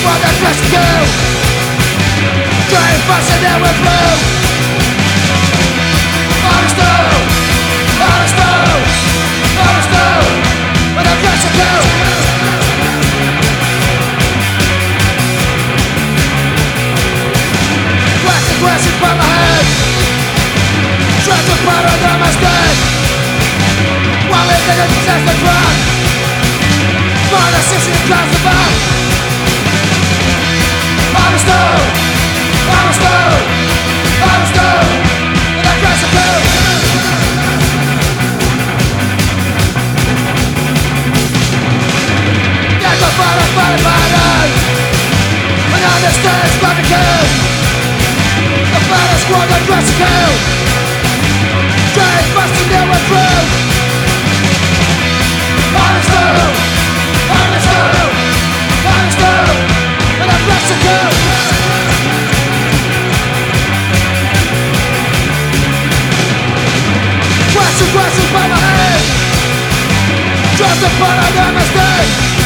what they're dressed to do. Trying fast and now we're blue. Honest though, honest though, honest though, what they're dressed to do. Plastic glasses by my head, trying to powder down my skin. While they didn't possess the drug, for the system across the back. Honest though, honest though, honest though, and I dress to do. Yeah, go follow, and understand it's what to kill. The final squad I dress to kill. Trying fast and now we're through. Honest though, honest though, honest though, and I dress to kill. Questions by my head, just upon a mistake.